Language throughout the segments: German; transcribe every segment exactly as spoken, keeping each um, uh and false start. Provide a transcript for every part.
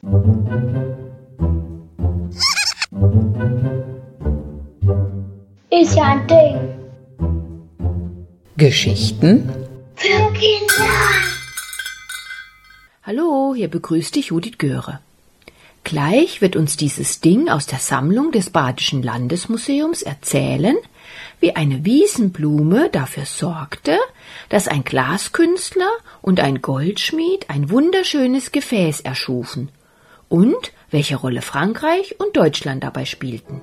Ist ja ein Ding. Geschichten Für Kinder. Hallo, hier begrüßt dich Judith Göre. Gleich wird uns dieses Ding aus der Sammlung des Badischen Landesmuseums erzählen, wie eine Wiesenblume dafür sorgte, dass ein Glaskünstler und ein Goldschmied ein wunderschönes Gefäß erschufen und welche Rolle Frankreich und Deutschland dabei spielten.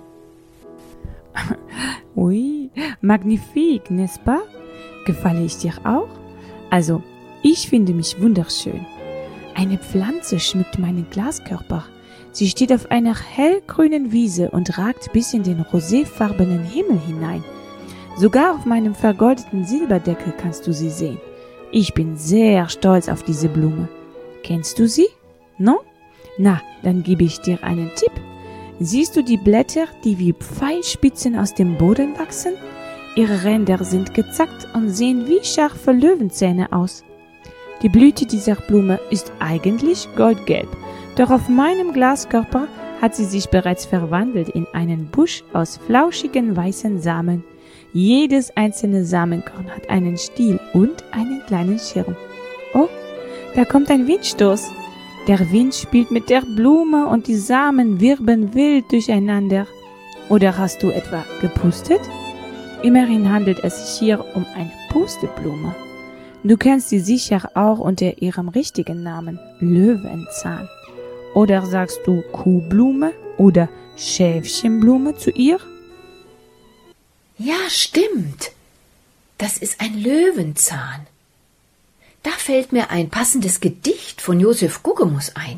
Oui, magnifique, n'est-ce pas? Gefalle ich dir auch? Also, ich finde mich wunderschön. Eine Pflanze schmückt meinen Glaskörper. Sie steht auf einer hellgrünen Wiese und ragt bis in den roséfarbenen Himmel hinein. Sogar auf meinem vergoldeten Silberdeckel kannst du sie sehen. Ich bin sehr stolz auf diese Blume. Kennst du sie? No? Na, dann gebe ich dir einen Tipp. Siehst du die Blätter, die wie Pfeilspitzen aus dem Boden wachsen? Ihre Ränder sind gezackt und sehen wie scharfe Löwenzähne aus. Die Blüte dieser Blume ist eigentlich goldgelb, doch auf meinem Glaskörper hat sie sich bereits verwandelt in einen Busch aus flauschigen weißen Samen. Jedes einzelne Samenkorn hat einen Stiel und einen kleinen Schirm. Oh, da kommt ein Windstoß. Der Wind spielt mit der Blume und die Samen wirbeln wild durcheinander. Oder hast du etwa gepustet? Immerhin handelt es sich hier um eine Pusteblume. Du kennst sie sicher auch unter ihrem richtigen Namen, Löwenzahn. Oder sagst du Kuhblume oder Schäfchenblume zu ihr? Ja, stimmt. Das ist ein Löwenzahn. Da fällt mir ein passendes Gedicht von Josef Guggemus ein.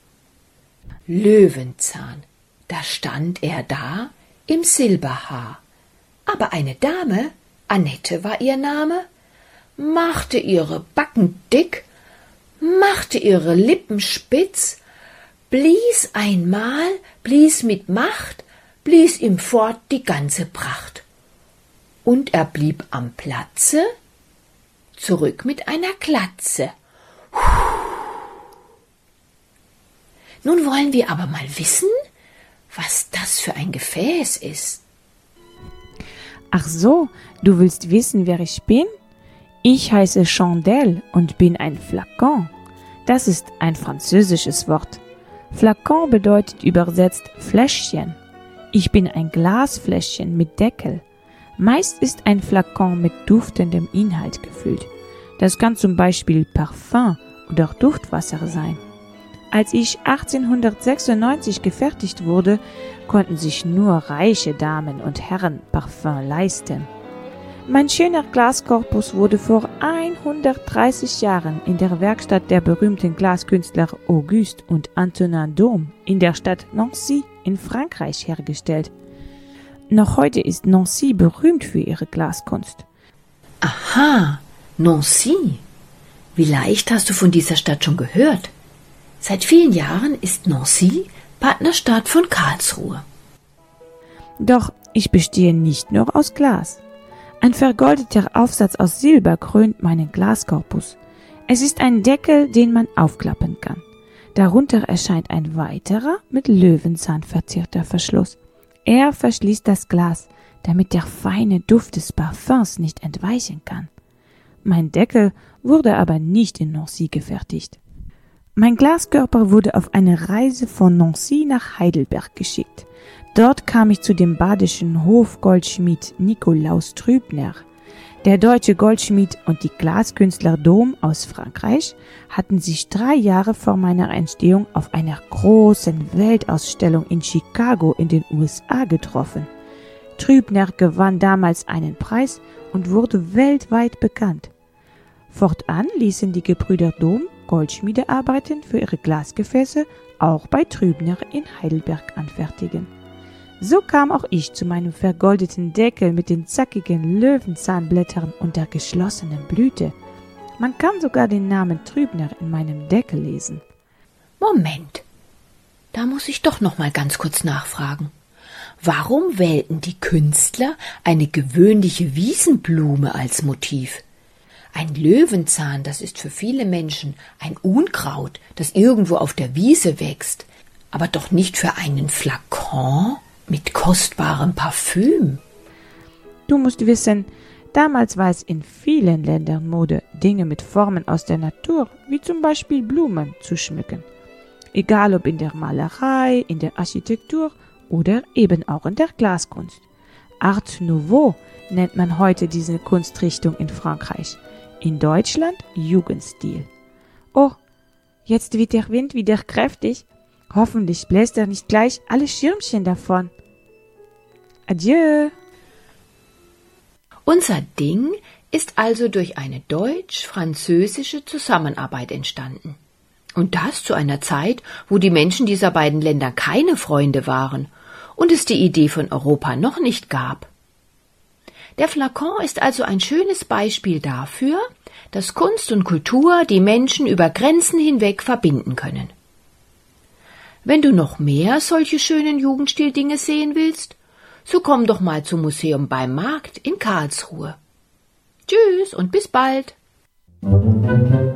Löwenzahn, da stand er da im Silberhaar. Aber eine Dame, Annette war ihr Name, machte ihre Backen dick, machte ihre Lippen spitz, blies einmal, blies mit Macht, blies ihm fort die ganze Pracht. Und er blieb am Platze, zurück mit einer Glatze. Nun wollen wir aber mal wissen, was das für ein Gefäß ist. Ach so, du willst wissen, wer ich bin? Ich heiße Chandelle und bin ein Flakon. Das ist ein französisches Wort. Flakon bedeutet übersetzt Fläschchen. Ich bin ein Glasfläschchen mit Deckel. Meist ist ein Flakon mit duftendem Inhalt gefüllt. Das kann zum Beispiel Parfum oder Duftwasser sein. Als ich achtzehnhundertsechsundneunzig gefertigt wurde, konnten sich nur reiche Damen und Herren Parfum leisten. Mein schöner Glaskorpus wurde vor hundertdreißig Jahren in der Werkstatt der berühmten Glaskünstler Auguste und Antonin Dôme in der Stadt Nancy in Frankreich hergestellt. Noch heute ist Nancy berühmt für ihre Glaskunst. Aha, Nancy. Vielleicht hast du von dieser Stadt schon gehört. Seit vielen Jahren ist Nancy Partnerstadt von Karlsruhe. Doch ich bestehe nicht nur aus Glas. Ein vergoldeter Aufsatz aus Silber krönt meinen Glaskorpus. Es ist ein Deckel, den man aufklappen kann. Darunter erscheint ein weiterer, mit Löwenzahn verzierter Verschluss. Er verschließt das Glas, damit der feine Duft des Parfums nicht entweichen kann. Mein Deckel wurde aber nicht in Nancy gefertigt. Mein Glaskörper wurde auf eine Reise von Nancy nach Heidelberg geschickt. Dort kam ich zu dem badischen Hofgoldschmied Nikolaus Trübner. Der deutsche Goldschmied und die Glaskünstler Dôme aus Frankreich hatten sich drei Jahre vor meiner Entstehung auf einer großen Weltausstellung in Chicago in den U S A getroffen. Trübner gewann damals einen Preis und wurde weltweit bekannt. Fortan ließen die Gebrüder Dôme Goldschmiedearbeiten für ihre Glasgefäße auch bei Trübner in Heidelberg anfertigen. So kam auch ich zu meinem vergoldeten Deckel mit den zackigen Löwenzahnblättern und der geschlossenen Blüte. Man kann sogar den Namen Trübner in meinem Deckel lesen. Moment, da muss ich doch noch mal ganz kurz nachfragen. Warum wählten die Künstler eine gewöhnliche Wiesenblume als Motiv? Ein Löwenzahn, das ist für viele Menschen ein Unkraut, das irgendwo auf der Wiese wächst, aber doch nicht für einen Flakon mit kostbarem Parfüm. Du musst wissen, damals war es in vielen Ländern Mode, Dinge mit Formen aus der Natur, wie zum Beispiel Blumen, zu schmücken. Egal ob in der Malerei, in der Architektur oder eben auch in der Glaskunst. Art Nouveau nennt man heute diese Kunstrichtung in Frankreich. In Deutschland Jugendstil. Oh, jetzt wird der Wind wieder kräftig. Hoffentlich bläst er nicht gleich alle Schirmchen davon. Adieu! Unser Ding ist also durch eine deutsch-französische Zusammenarbeit entstanden. Und das zu einer Zeit, wo die Menschen dieser beiden Länder keine Freunde waren und es die Idee von Europa noch nicht gab. Der Flakon ist also ein schönes Beispiel dafür, dass Kunst und Kultur die Menschen über Grenzen hinweg verbinden können. Wenn du noch mehr solche schönen Jugendstil-Dinge sehen willst, so komm doch mal zum Museum beim Markt in Karlsruhe. Tschüss und bis bald!